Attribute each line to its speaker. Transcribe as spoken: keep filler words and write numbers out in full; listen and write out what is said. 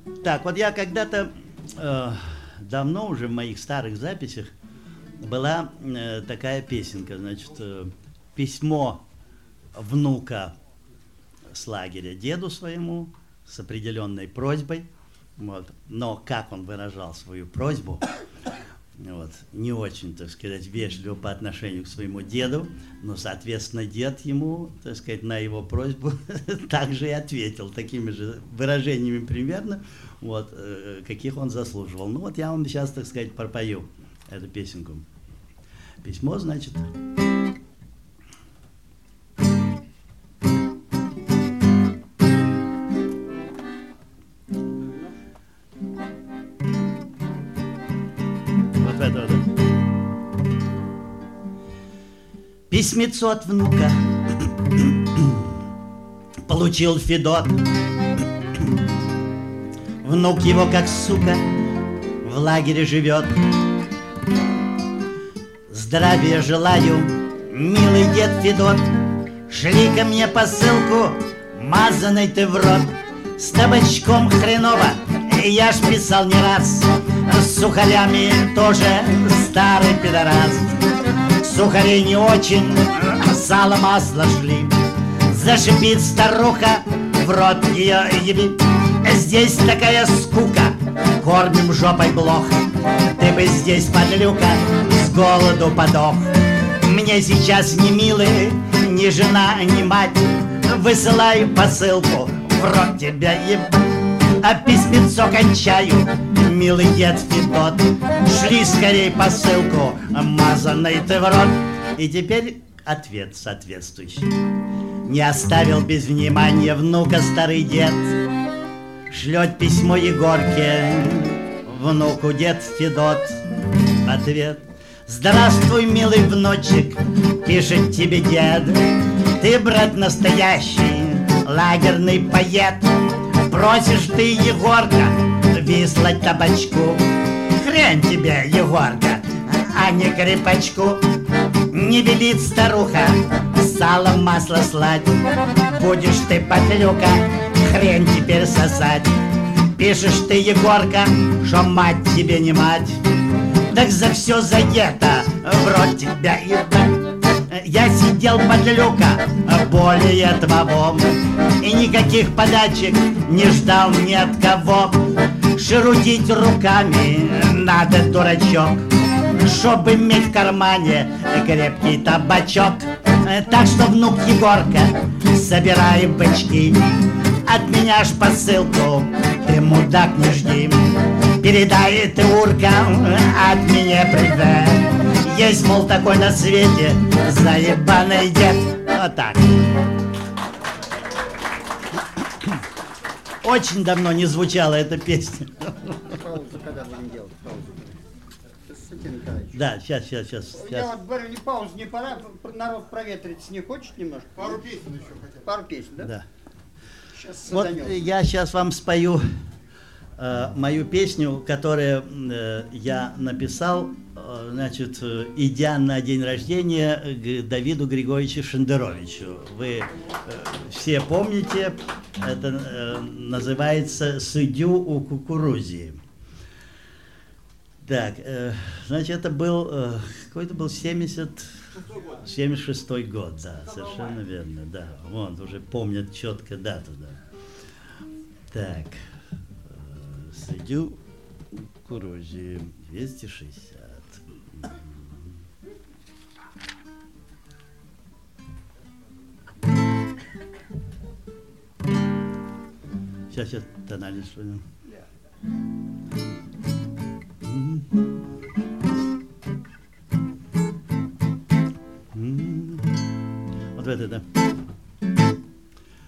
Speaker 1: Так, вот я когда-то, э, давно уже в моих старых записях была э, такая песенка, значит, э, письмо внука с лагеря деду своему с определенной просьбой, вот, но как он выражал свою просьбу, вот, не очень, так сказать, вежливо по отношению к своему деду, но, соответственно, дед ему, так сказать, на его просьбу также и ответил, такими же выражениями примерно, вот, э, каких он заслуживал. Ну вот я вам сейчас, так сказать, пропою эту песенку. Письмо, значит... Вот это вот. Письмецо от внука получил Федот. Внук его, как сука, в лагере живет. Здравия желаю, милый дед Федот. Шли ко мне посылку, мазаный ты в рот. С табачком хреново, я ж писал не раз. С сухарями тоже старый пидорас. Сухари не очень, сало, масло шли. Зашипит старуха, в рот ее яви. Здесь такая скука, кормим жопой блох. Ты бы здесь, подлюка, с голоду подох. Мне сейчас ни милый, ни жена, ни мать. Высылаю посылку, в рот тебя ебать. А письмецо кончаю, милый дед Федот. Шли скорей посылку, мазаный ты в рот. И теперь ответ соответствующий. Не оставил без внимания внука старый дед. Шлет письмо Егорке, внуку дед Федот. Ответ. Здравствуй, милый внучек, пишет тебе дед. Ты, брат, настоящий лагерный поэт. Просишь ты, Егорка, вислать табачку. Хрен тебе, Егорка, а не крепачку. Не велит старуха салом масло слать. Будешь ты, подлюка, хрен теперь сосать. Пишешь ты, Егорка, что мать тебе не мать. Так за все за это в рот тебя и дать. Я сидел, подлюка, более твоего, и никаких подачек не ждал ни от кого. Шерудить руками надо, дурачок, чтоб иметь в кармане крепкий табачок. Так что, внук Егорка, собирай бычки. От меня ж посылку, ты, мудак, не жди. Передай ты, урка, от меня привет. Есть, мол, такой на свете заебаный дед. Вот так. Очень давно не звучала эта песня.
Speaker 2: Паузу когда будем делать? Паузу.
Speaker 1: Да, сейчас, сейчас, сейчас.
Speaker 2: Я вот говорю, не паузу, не пора, народ проветриться не хочет немножко?
Speaker 3: Пару песен еще хотя бы.
Speaker 2: Пару песен, да?
Speaker 1: Да.
Speaker 2: Сейчас
Speaker 1: Вот
Speaker 2: саданем.
Speaker 1: я сейчас вам спою э, мою песню, которую э, я написал, э, значит, э, идя на день рождения к Давиду Григорьевичу Шендеровичу. Вы э, все помните, это э, называется «Сидю у кукурузии». Так, э, значит, это был, э, какой-то был семьдесят шестой год, да, совершенно верно, да. Вот, уже помнят четко дату, да. Так, э, сидю у кукурузии, двести шестьдесят. Сейчас, сейчас, тональность возьмем. Вот это, да.